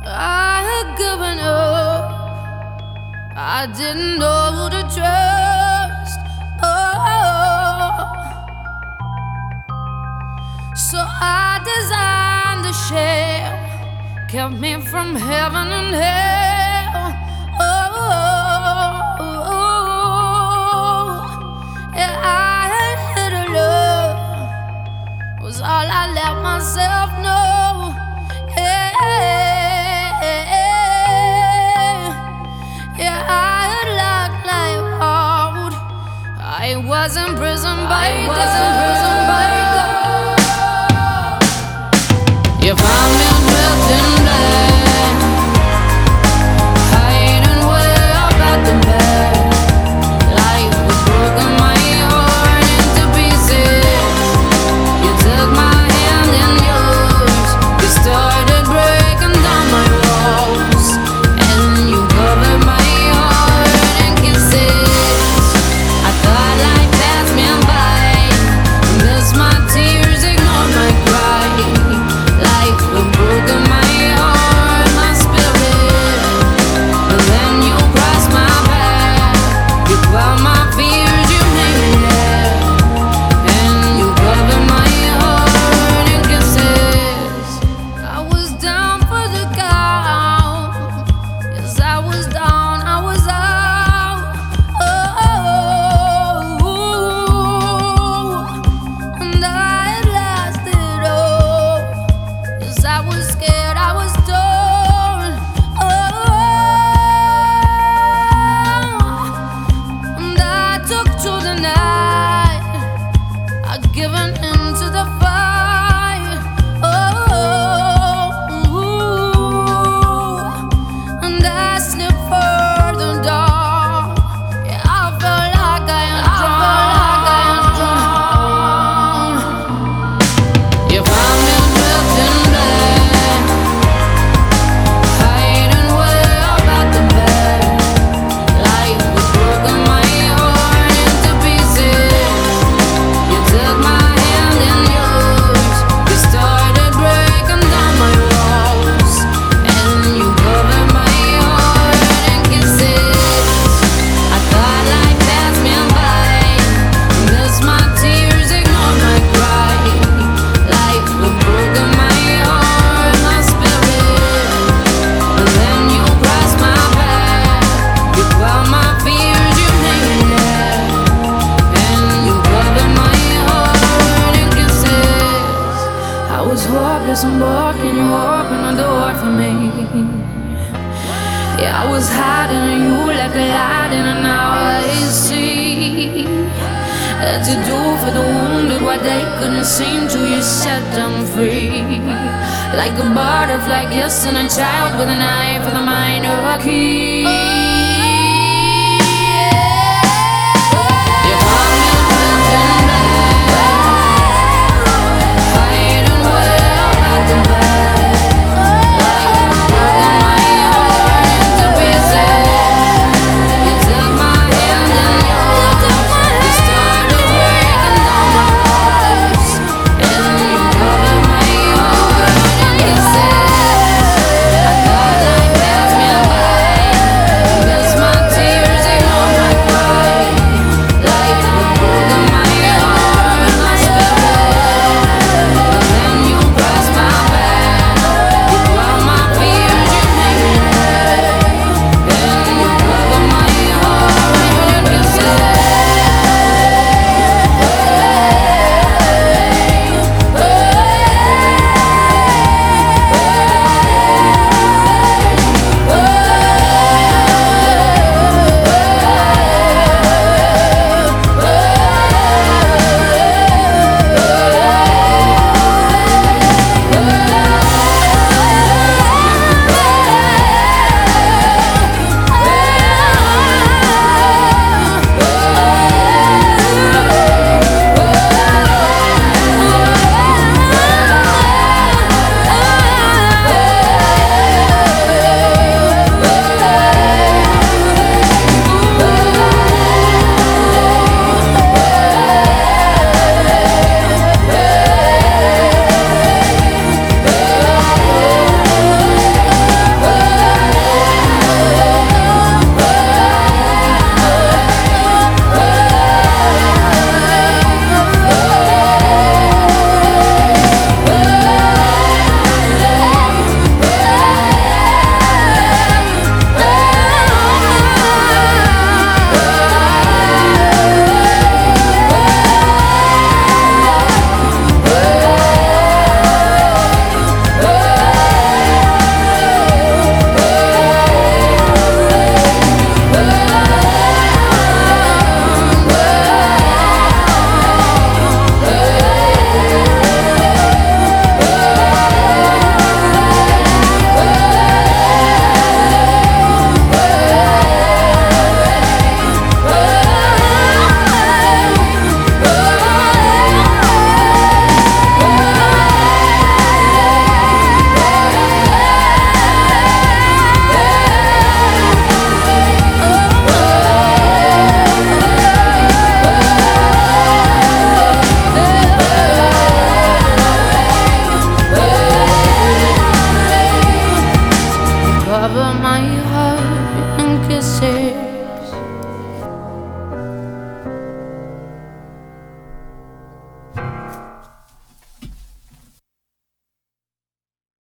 I had given up. I didn't know who to trust. Oh, so I designed a shell, kept me from heaven and hell. Oh, yeah, I had hit a love, was all I let myself know. Yeah, I had locked life out. I was imprisoned by God. You found me dressed in black, hiding way up at the back. Life was broken, my heart into pieces. You took my hand in yours. You started breaking down my walls, and you covered my heart in kisses. I thought life passed me by, missed my tears, ignored my cry. Life was broken, my heart, my spirit. But then you crossed my path. You quelled my fears, you made me laugh, and you covered my heart in kisses. I was down for the count. Yes, I was down, I was out. Oh, and I had lost it all. Yes, I was scared, I was torn. Oh, and I took to the night. I'd given in to the fight. Oh, and I slipped further down. Yeah, I felt like I had drowned. You found me dressed in black, hiding way up at the back. Life was broken, my heart into pieces. You took my hand in yours. You started breaking down my walls, and you covered my heart in kisses. I thought life passed me by, missed my tears, ignored my cry. Life was broken, my heart, my spirit. But then you crossed my path. You quelled my fears, you made me laugh, and you covered my heart in kisses. I was hopeless and walking, you opened the door for me. Yeah, I was hiding and you like a light, and now I see that you do for the wounded what they couldn't seem to. You set them free, like a butterfly kissing a child with a knife for the minor key. You found me dressed in black, hiding way up at the back. Life was broken, my heart into pieces. You took my hand in yours. You started breaking down my walls, and you covered my heart in kisses. I thought life passed me by, kisses.